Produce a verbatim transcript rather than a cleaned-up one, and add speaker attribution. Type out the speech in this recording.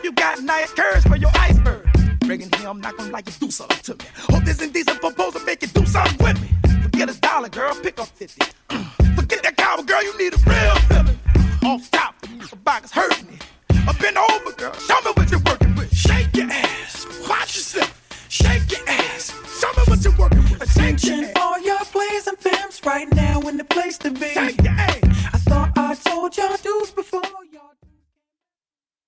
Speaker 1: you got nice curves for your iceberg. Bringing him, not gonna like you do something to me. Hope this indecent proposal make you do something with me. Forget a dollar, girl, pick up fifty. Forget that cowboy, girl, you need a real feeling. Off top, the box hurting me. Up bend over, girl, show me what you're working with. Shake your ass, watch yourself. Shake your ass, show me what you're working with.
Speaker 2: Attention, all your plays and pimps right now in the place to be.
Speaker 1: Shake your ass.
Speaker 2: I thought I told y'all do